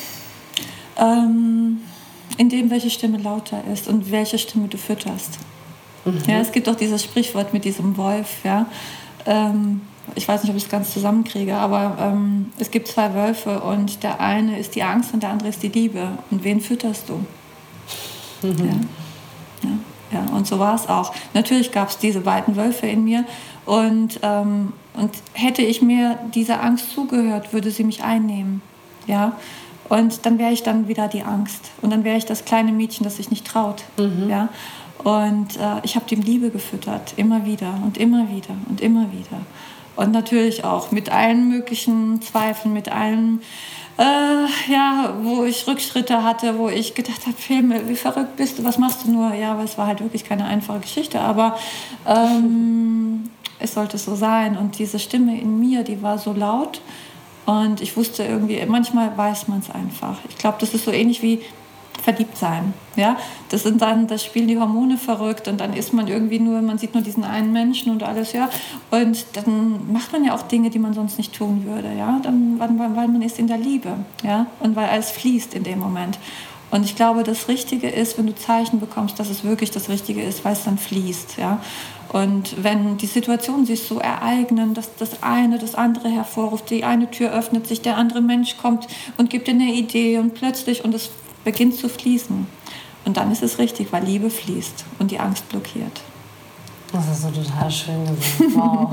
Ähm, indem welche Stimme lauter ist und welche Stimme du fütterst. Mhm. Ja, es gibt auch dieses Sprichwort mit diesem Wolf, ja. Ähm, ich weiß nicht, ob ich es ganz zusammenkriege, aber ähm, es gibt zwei Wölfe und der eine ist die Angst und der andere ist die Liebe. Und wen fütterst du? Mhm. Ja. Ja. Ja, und so war es auch. Natürlich gab es diese beiden Wölfe in mir und, ähm, und hätte ich mir dieser Angst zugehört, würde sie mich einnehmen. Ja? Und dann wäre ich dann wieder die Angst und dann wäre ich das kleine Mädchen, das sich nicht traut. Mhm. Ja? Und äh, ich habe die Liebe gefüttert, immer wieder und immer wieder und immer wieder. Und natürlich auch mit allen möglichen Zweifeln, mit allem, äh, ja, wo ich Rückschritte hatte, wo ich gedacht habe, Filme, wie verrückt bist du, was machst du nur? Ja, aber es war halt wirklich keine einfache Geschichte, aber ähm, es sollte so sein. Und diese Stimme in mir, die war so laut und ich wusste irgendwie, manchmal weiß man es einfach. Ich glaube, das ist so ähnlich wie verliebt sein, ja, das sind dann, das spielen die Hormone verrückt und dann ist man irgendwie nur, man sieht nur diesen einen Menschen und alles, ja, und dann macht man ja auch Dinge, die man sonst nicht tun würde, ja, dann, weil, weil man ist in der Liebe, ja, und weil alles fließt in dem Moment. Und ich glaube, das Richtige ist, wenn du Zeichen bekommst, dass es wirklich das Richtige ist, weil es dann fließt, ja. Und wenn die Situationen sich so ereignen, dass das eine das andere hervorruft, die eine Tür öffnet sich, der andere Mensch kommt und gibt dir eine Idee und plötzlich, und es beginnt zu fließen. Und dann ist es richtig, weil Liebe fließt und die Angst blockiert. Das ist so total schön gesagt. Wow.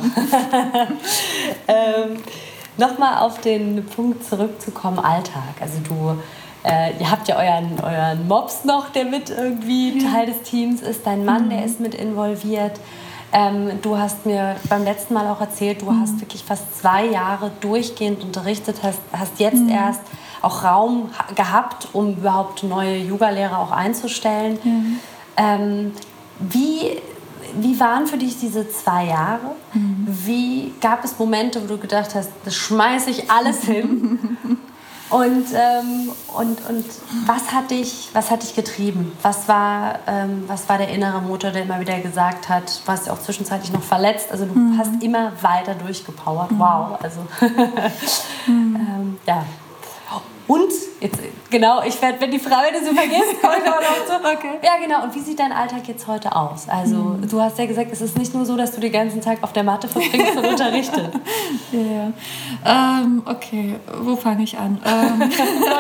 ähm, Nochmal auf den Punkt zurückzukommen, Alltag. Also du, äh, ihr habt ja euren, euren Mops noch, der mit irgendwie ja. Teil des Teams ist. Dein Mann, mhm. der ist mit involviert. Ähm, du hast mir beim letzten Mal auch erzählt, du mhm. hast wirklich fast zwei Jahre durchgehend unterrichtet, hast, hast jetzt mhm. erst auch Raum gehabt, um überhaupt neue Yoga-Lehrer auch einzustellen. Mhm. Ähm, wie, wie waren für dich diese zwei Jahre? Mhm. Wie gab es Momente, wo du gedacht hast, das schmeiße ich alles hin? Und, ähm, und, und was hat dich, was hat dich getrieben? Was war, ähm, was war der innere Motor, der immer wieder gesagt hat, du warst ja auch zwischenzeitlich noch verletzt, also du mhm. hast immer weiter durchgepowert. Mhm. Wow, also mhm. ähm, ja. Und jetzt Genau, ich werde, wenn die Frau, wenn du so vergisst, komme ich auch noch so. Okay. Ja, genau. Und wie sieht dein Alltag jetzt heute aus? Also, mhm. du hast ja gesagt, es ist nicht nur so, dass du den ganzen Tag auf der Matte verbringst und unterrichtest. Ja, ja. Ähm, okay, wo fange ich an? Ähm. Die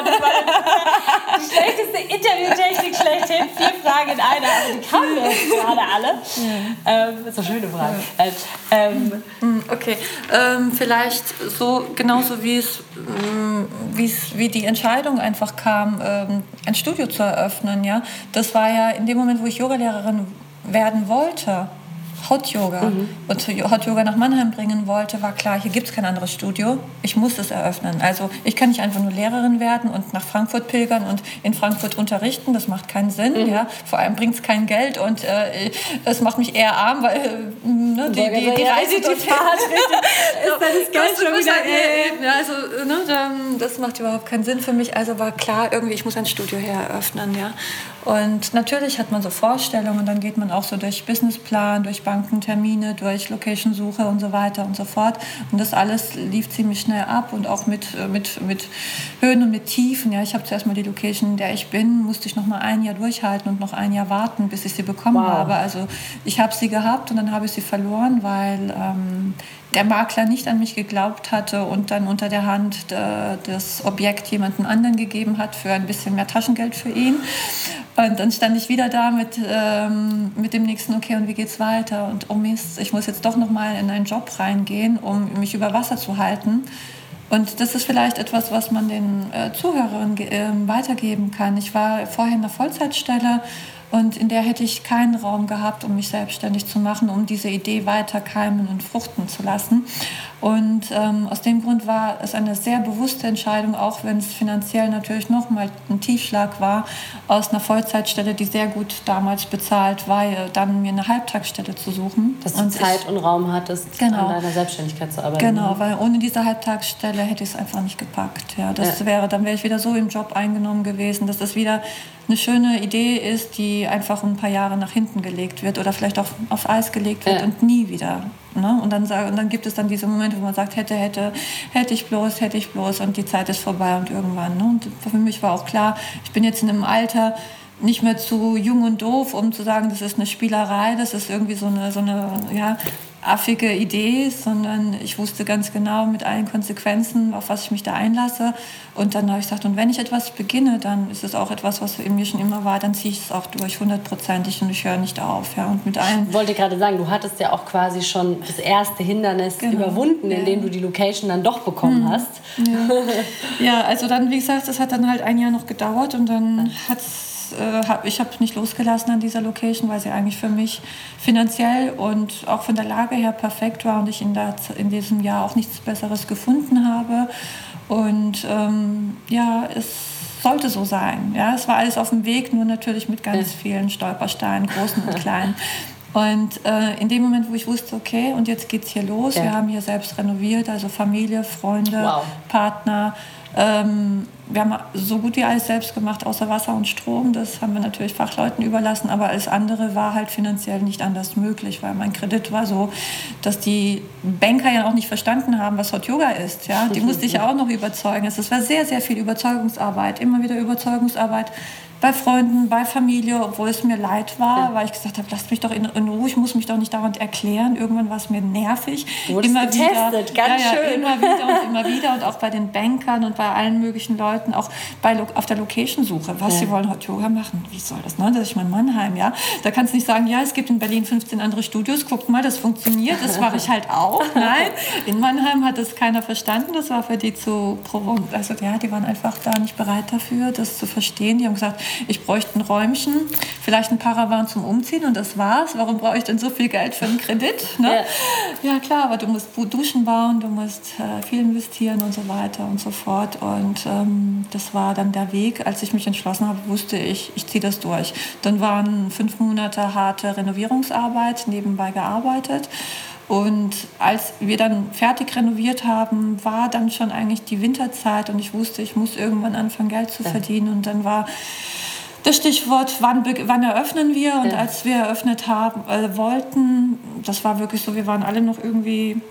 schlechteste Interviewtechnik schlechthin. Vier Fragen in einer, aber die kamen jetzt gerade alle. Ja. Ähm, das ist eine schöne Frage. Ja. Ähm, okay, ähm, vielleicht so genauso wie es, wie es wie die Entscheidung einfach kam, ähm, ein Studio zu eröffnen. Ja, das war ja in dem Moment, wo ich Yogalehrerin werden wollte. Hot Yoga mhm. und Hot Yoga nach Mannheim bringen wollte, war klar, hier gibt es kein anderes Studio. Ich muss es eröffnen. Also ich kann nicht einfach nur Lehrerin werden und nach Frankfurt pilgern und in Frankfurt unterrichten. Das macht keinen Sinn. Mhm. Ja. Vor allem bringt es kein Geld und äh, es macht mich eher arm, weil äh, ne, die, die, die, die Reise, die Fahrt, ist dann das Geld schon wieder. Äh, ja, also, ne, das macht überhaupt keinen Sinn für mich. Also war klar, irgendwie, ich muss ein Studio hier eröffnen. Ja. Und natürlich hat man so Vorstellungen, dann geht man auch so durch Businessplan, durch Bankentermine, durch Location-Suche und so weiter und so fort. Und das alles lief ziemlich schnell ab und auch mit, mit, mit Höhen und mit Tiefen. Ja, ich habe zuerst mal die Location, in der ich bin, musste ich noch mal ein Jahr durchhalten und noch ein Jahr warten, bis ich sie bekommen wow. habe. Also ich habe sie gehabt und dann habe ich sie verloren, weil ähm, der Makler nicht an mich geglaubt hatte und dann unter der Hand äh, das Objekt jemandem anderen gegeben hat für ein bisschen mehr Taschengeld für ihn. Und dann stand ich wieder da mit, ähm, mit dem nächsten, okay, und wie geht's weiter? Und oh Mist, ich muss jetzt doch noch mal in einen Job reingehen, um mich über Wasser zu halten. Und das ist vielleicht etwas, was man den äh, Zuhörern äh, weitergeben kann. Ich war vorher in einer Vollzeitstelle und in der hätte ich keinen Raum gehabt, um mich selbstständig zu machen, um diese Idee weiter keimen und fruchten zu lassen. Und ähm, aus dem Grund war es eine sehr bewusste Entscheidung, auch wenn es finanziell natürlich nochmal ein Tiefschlag war, aus einer Vollzeitstelle, die sehr gut damals bezahlt war, dann mir eine Halbtagsstelle zu suchen. Dass du und Zeit ich, und Raum hattest, genau, an deiner Selbstständigkeit zu arbeiten. Genau, weil ohne diese Halbtagsstelle hätte ich es einfach nicht gepackt. Ja, das ja. wäre, dann wäre ich wieder so im Job eingenommen gewesen, dass das wieder eine schöne Idee ist, die einfach ein paar Jahre nach hinten gelegt wird oder vielleicht auch auf Eis gelegt wird ja. und nie wieder. Ne? Und, dann, und dann gibt es dann diese Momente, wo man sagt, hätte, hätte, hätte ich bloß, hätte ich bloß und die Zeit ist vorbei und irgendwann. Ne? Und für mich war auch klar, ich bin jetzt in einem Alter, nicht mehr zu jung und doof, um zu sagen, das ist eine Spielerei, das ist irgendwie so eine, so eine ja, affige Idee, sondern ich wusste ganz genau mit allen Konsequenzen, auf was ich mich da einlasse. Und dann habe ich gesagt, und wenn ich etwas beginne, dann ist es auch etwas, was in mir schon immer war, dann ziehe ich es auch durch, hundertprozentig, und ich höre nicht auf. Ja. Und mit allen ich wollte gerade sagen, du hattest ja auch quasi schon das erste Hindernis genau. überwunden, ja. indem du die Location dann doch bekommen mhm. hast. Ja. ja, also dann, wie gesagt, das hat dann halt ein Jahr noch gedauert und dann hat es ich habe nicht losgelassen an dieser Location, weil sie eigentlich für mich finanziell und auch von der Lage her perfekt war und ich in, der, in diesem Jahr auch nichts Besseres gefunden habe. Und ähm, ja, es sollte so sein. Ja, es war alles auf dem Weg, nur natürlich mit ganz vielen Stolpersteinen, großen und kleinen. Und äh, in dem Moment, wo ich wusste, okay, und jetzt geht's hier los, ja. wir haben hier selbst renoviert, also Familie, Freunde, wow. Partner. Ähm, wir haben so gut wie alles selbst gemacht, außer Wasser und Strom. Das haben wir natürlich Fachleuten überlassen, aber alles andere war halt finanziell nicht anders möglich, weil mein Kredit war so, dass die Banker ja auch nicht verstanden haben, was Hot Yoga ist. Ja? Die musste ich ja auch noch überzeugen. Es war sehr, sehr viel Überzeugungsarbeit, immer wieder Überzeugungsarbeit. Bei Freunden, bei Familie, obwohl es mir leid war, ja. weil ich gesagt habe, lasst mich doch in, in Ruhe, ich muss mich doch nicht dauernd erklären. Irgendwann war es mir nervig. Du wurdest immer getestet, wieder, ganz ja, ja, schön. Immer wieder und immer wieder und auch bei den Bankern und bei allen möglichen Leuten, auch bei, auf der Location-Suche. Was, ja. sie wollen Hot Yoga machen? Wie soll das? Ne? Das ist mein Mannheim, ja. Da kannst du nicht sagen, ja, es gibt in Berlin fünfzehn andere Studios, guckt mal, das funktioniert, das mache ich halt auch. Nein, in Mannheim hat das keiner verstanden, das war für die zu provokant. Also ja, die waren einfach da nicht bereit dafür, das zu verstehen. Die haben gesagt, ich bräuchte ein Räumchen, vielleicht ein Paravan zum Umziehen und das war's. Warum brauche ich denn so viel Geld für einen Kredit? Ne? Ja. ja klar, aber du musst Duschen bauen, du musst äh, viel investieren und so weiter und so fort. Und ähm, das war dann der Weg. Als ich mich entschlossen habe, wusste ich, ich ziehe das durch. Dann waren fünf Monate harte Renovierungsarbeit, nebenbei gearbeitet. Und als wir dann fertig renoviert haben, war dann schon eigentlich die Winterzeit und ich wusste, ich muss irgendwann anfangen, Geld zu verdienen. Und dann war das Stichwort, wann, wann eröffnen wir? Und ja. als wir eröffnet haben, äh, wollten, das war wirklich so, wir waren alle noch irgendwie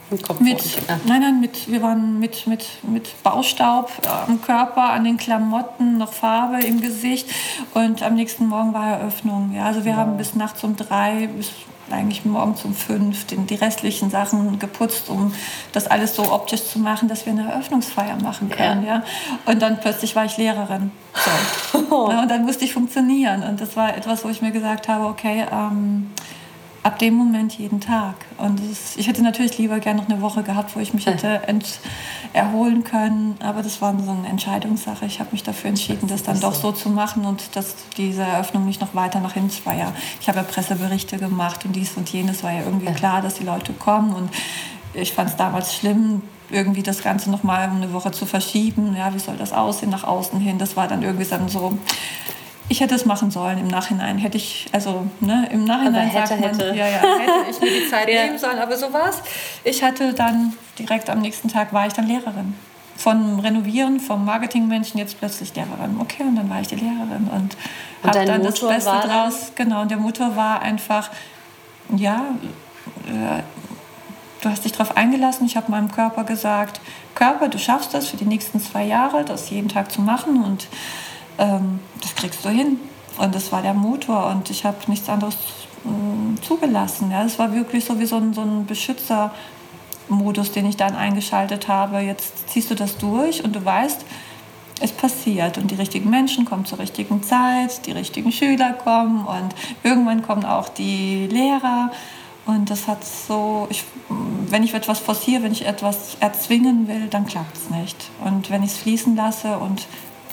Mit, ja. Nein, nein, mit, wir waren mit, mit, mit Baustaub am Körper, an den Klamotten, noch Farbe im Gesicht und am nächsten Morgen war Eröffnung. Ja, also wir wow. haben bis nachts um drei, bis eigentlich morgens um fünf den, die restlichen Sachen geputzt, um das alles so optisch zu machen, dass wir eine Eröffnungsfeier machen können. Ja. Ja. Und dann plötzlich war ich Lehrerin. So. Ja, und dann musste ich funktionieren. Und das war etwas, wo ich mir gesagt habe, okay, ähm, ab dem Moment jeden Tag. Und ist, ich hätte natürlich lieber gerne noch eine Woche gehabt, wo ich mich hätte ent- erholen können. Aber das war so eine Entscheidungssache. Ich habe mich dafür entschieden, das dann doch so zu machen und dass diese Eröffnung nicht noch weiter nach hinten war. Ja, ich habe ja Presseberichte gemacht und dies und jenes. War ja irgendwie klar, dass die Leute kommen. Und ich fand es damals schlimm, irgendwie das Ganze noch mal um eine Woche zu verschieben. Ja, wie soll das aussehen nach außen hin? Das war dann irgendwie dann so... Ich hätte es machen sollen im Nachhinein. Hätte ich, also ne, im Nachhinein aber hätte, sagt man, hätte. Ja, ja, hätte ich mir die Zeit ja. nehmen sollen. Aber so war's. Ich hatte dann direkt am nächsten Tag war ich dann Lehrerin. Von Renovieren, vom Marketingmenschen jetzt plötzlich Lehrerin. Okay, und dann war ich die Lehrerin und, und habe dann das Beste war draus. Genau, und der Motor war einfach, ja, äh, du hast dich darauf eingelassen. Ich habe meinem Körper gesagt, Körper, du schaffst das für die nächsten zwei Jahre, das jeden Tag zu machen und Ähm, das kriegst du hin. Und das war der Motor und ich habe nichts anderes äh, zugelassen. Ja. Es war wirklich so wie so ein, so ein Beschützermodus, den ich dann eingeschaltet habe. Jetzt ziehst du das durch und du weißt, es passiert. Und die richtigen Menschen kommen zur richtigen Zeit, die richtigen Schüler kommen und irgendwann kommen auch die Lehrer. Und das hat so, ich, wenn ich etwas forciere, wenn ich etwas erzwingen will, dann klappt es nicht. Und wenn ich es fließen lasse und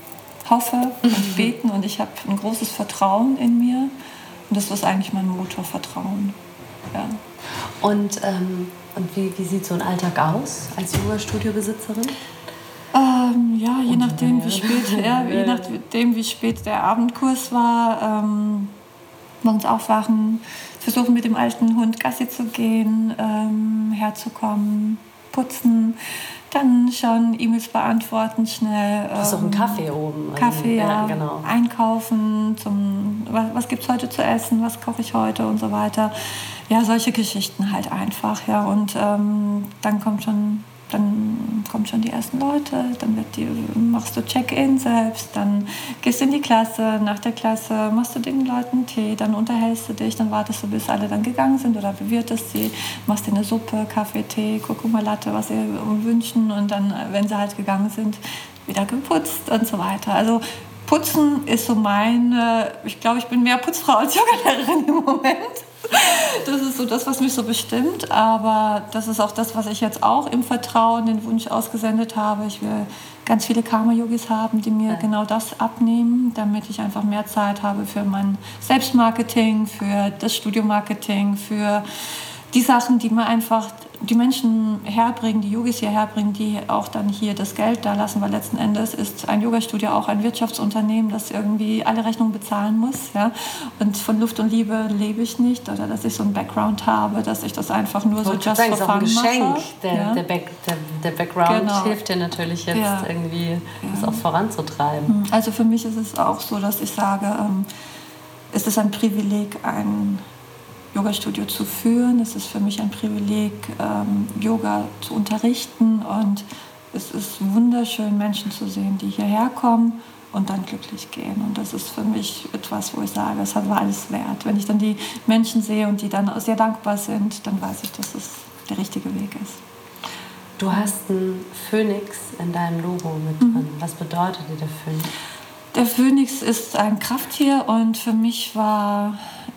hoffe und beten und ich habe ein großes Vertrauen in mir und das ist eigentlich mein Motor, Vertrauen. Ja. Und, ähm, und wie, wie sieht so ein Alltag aus als Yoga-Studio-Besitzerin? Ähm, ja, je nachdem, wie spät, ja, je nachdem, wie spät der Abendkurs war, ähm, morgens aufwachen, versuchen mit dem alten Hund Gassi zu gehen, ähm, herzukommen, putzen, dann schon E-Mails beantworten, schnell. Du hast ähm, auch einen Kaffee oben. Kaffee, also, ja, ja, genau. Einkaufen, zum, was, was gibt es heute zu essen, was koche ich heute und so weiter. Ja, solche Geschichten halt einfach. Ja. Und ähm, dann kommt schon... Dann kommen schon die ersten Leute, dann wird die, machst du Check-in selbst, dann gehst du in die Klasse, nach der Klasse machst du den Leuten Tee, dann unterhältst du dich, dann wartest du, bis alle dann gegangen sind oder bewirtest sie, machst dir eine Suppe, Kaffee, Tee, Kurkuma-Latte, was sie wünschen und dann, wenn sie halt gegangen sind, wieder geputzt und so weiter. Also Putzen ist so meine, ich glaube, ich bin mehr Putzfrau als Yogalehrerin im Moment. Das ist so das, was mich so bestimmt, aber das ist auch das, was ich jetzt auch im Vertrauen, den Wunsch ausgesendet habe. Ich will ganz viele Karma-Yogis haben, die mir ja. genau das abnehmen, damit ich einfach mehr Zeit habe für mein Selbstmarketing, für das Studiomarketing, für die Sachen, die mir einfach die Menschen herbringen, die Yogis hierher bringen, die auch dann hier das Geld da lassen, weil letzten Endes ist ein Yogastudio auch ein Wirtschaftsunternehmen, das irgendwie alle Rechnungen bezahlen muss. Ja? Und von Luft und Liebe lebe ich nicht oder dass ich so einen Background habe, dass ich das einfach nur so just for fun mache. Das ist auch ein Geschenk. Der, ja? der, Back, der, der Background genau. hilft dir natürlich jetzt ja. irgendwie, das ja. auch voranzutreiben. Also für mich ist es auch so, dass ich sage, ähm, es ist ein Privileg, ein Yoga-Studio zu führen. Es ist für mich ein Privileg, ähm, Yoga zu unterrichten und es ist wunderschön, Menschen zu sehen, die hierher kommen und dann glücklich gehen. Und das ist für mich etwas, wo ich sage, es war alles wert. Wenn ich dann die Menschen sehe und die dann sehr dankbar sind, dann weiß ich, dass es der richtige Weg ist. Du hast einen Phönix in deinem Logo mit drin. Mhm. Was bedeutet dir der Phönix? Der Phönix ist ein Krafttier und für mich war...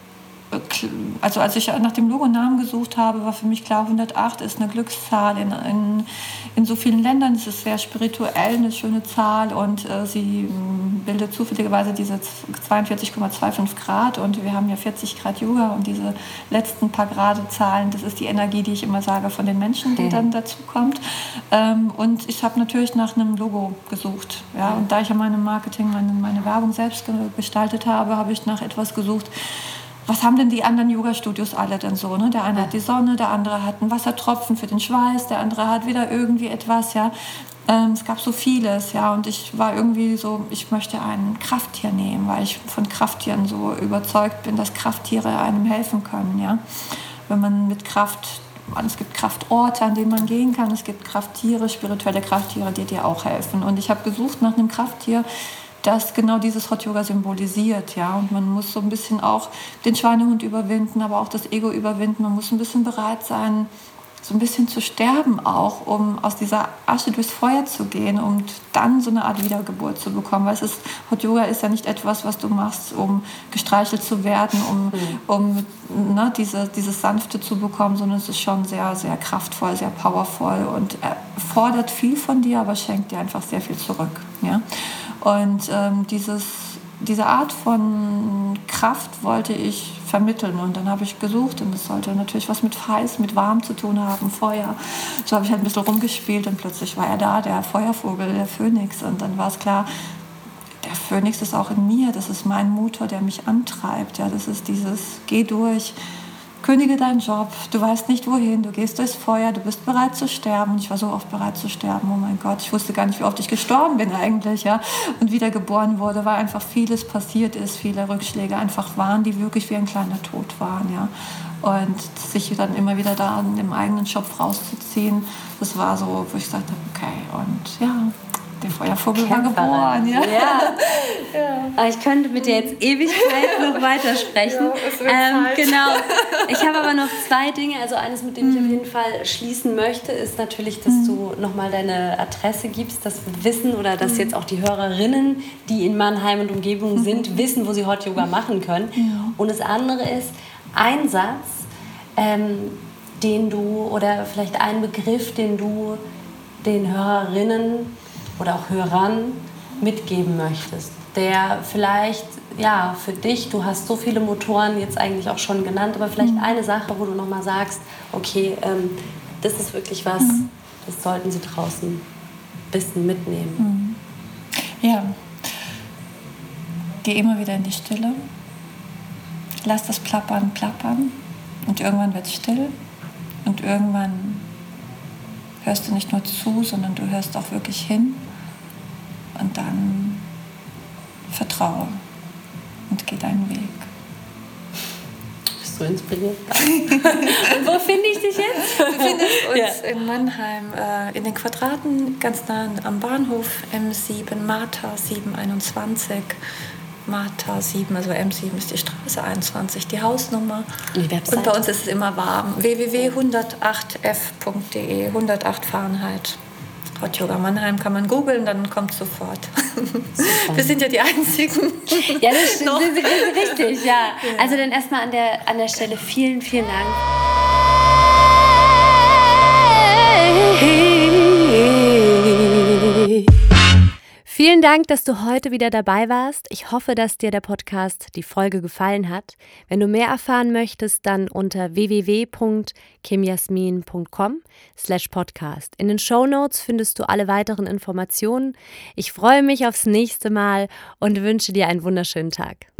Also als ich nach dem Logonamen gesucht habe, war für mich klar, hundertacht ist eine Glückszahl. In, in, in so vielen Ländern ist es sehr spirituell, eine schöne Zahl und äh, sie bildet zufälligerweise diese zweiundvierzig Komma fünfundzwanzig Grad und wir haben ja vierzig Grad Yoga und diese letzten paar Grade Zahlen, das ist die Energie, die ich immer sage von den Menschen, die dann dazu kommt. Ähm, und ich habe natürlich nach einem Logo gesucht. Ja? Und da ich ja meine Marketing, meine, meine Werbung selbst gestaltet habe, habe ich nach etwas gesucht. Was haben denn die anderen Yoga-Studios alle denn so? Ne? Der eine ja. hat die Sonne, der andere hat einen Wassertropfen für den Schweiß, der andere hat wieder irgendwie etwas. Ja? Ähm, es gab so vieles. Ja? Und ich war irgendwie so, ich möchte ein Krafttier nehmen, weil ich von Krafttieren so überzeugt bin, dass Krafttiere einem helfen können. Ja? Wenn man mit Kraft es gibt Kraftorte, an denen man gehen kann. Es gibt Krafttiere, spirituelle Krafttiere, die dir auch helfen. Und ich habe gesucht nach einem Krafttier, das genau dieses Hot Yoga symbolisiert. Ja? Und man muss so ein bisschen auch den Schweinehund überwinden, aber auch das Ego überwinden. Man muss ein bisschen bereit sein, so ein bisschen zu sterben auch, um aus dieser Asche durchs Feuer zu gehen und dann so eine Art Wiedergeburt zu bekommen. Weil es ist, Hot Yoga ist ja nicht etwas, was du machst, um gestreichelt zu werden, um, mhm. um ne, diese, dieses Sanfte zu bekommen, sondern es ist schon sehr, sehr kraftvoll, sehr powervoll und fordert viel von dir, aber schenkt dir einfach sehr viel zurück. Ja? Und ähm, dieses, diese Art von Kraft wollte ich vermitteln. Und dann habe ich gesucht und es sollte natürlich was mit heiß, mit warm zu tun haben, Feuer. So habe ich halt ein bisschen rumgespielt und plötzlich war er da, der Feuervogel, der Phönix. Und dann war es klar, der Phönix ist auch in mir, das ist mein Motor, der mich antreibt. Ja, das ist dieses, geh durch, kündige deinen Job, du weißt nicht wohin, du gehst durchs Feuer, du bist bereit zu sterben. Und ich war so oft bereit zu sterben, oh mein Gott, ich wusste gar nicht, wie oft ich gestorben bin eigentlich, ja, und wieder geboren wurde, weil einfach vieles passiert ist, viele Rückschläge einfach waren, die wirklich wie ein kleiner Tod waren, ja. Und sich dann immer wieder da in dem eigenen Schopf rauszuziehen, das war so, wo ich gesagt habe, okay, und ja, der Feuervogel war geboren. Ja. Ja. Ja. Aber ich könnte mit dir jetzt Ewigkeit noch weitersprechen. Ja, ähm, genau. Ich habe aber noch zwei Dinge. Also eines, mit dem ich auf jeden Fall schließen möchte, ist natürlich, dass mhm. du nochmal deine Adresse gibst, dass wir wissen oder dass mhm. jetzt auch die Hörerinnen, die in Mannheim und Umgebung sind, mhm. wissen, wo sie Hot Yoga machen können. Mhm. Und das andere ist ein Satz, ähm, den du oder vielleicht ein Begriff, den du den Hörerinnen oder auch Hörern mitgeben möchtest, der vielleicht, ja, für dich, du hast so viele Motoren jetzt eigentlich auch schon genannt, aber vielleicht mhm. eine Sache, wo du nochmal sagst, okay, ähm, das ist wirklich was, mhm. das sollten sie draußen wissen, mitnehmen. Mhm. Ja, geh immer wieder in die Stille, lass das Plappern plappern und irgendwann wird es still und irgendwann hörst du nicht nur zu, sondern du hörst auch wirklich hin und dann vertraue und geh deinen Weg. Bist du inspiriert? Und wo finde ich dich jetzt? Du findest uns ja. in Mannheim äh, in den Quadraten, ganz nah am Bahnhof, M sieben, Martha sieben einundzwanzig. Martha sieben, also M sieben ist die Straße, einundzwanzig die Hausnummer. Die Website. Und bei uns ist es immer warm. w w w punkt hundertacht f punkt d e, hundertacht Fahrenheit. Hot Yoga Mannheim kann man googeln, dann kommt sofort. Super. Wir sind ja die Einzigen. Ja, das ist richtig, ja. ja. Also dann erstmal an der, an der Stelle vielen, vielen Dank. Vielen Dank, dass du heute wieder dabei warst. Ich hoffe, dass dir der Podcast, die Folge gefallen hat. Wenn du mehr erfahren möchtest, dann unter w w w punkt kimjasmin punkt com slash podcast. In den Shownotes findest du alle weiteren Informationen. Ich freue mich aufs nächste Mal und wünsche dir einen wunderschönen Tag.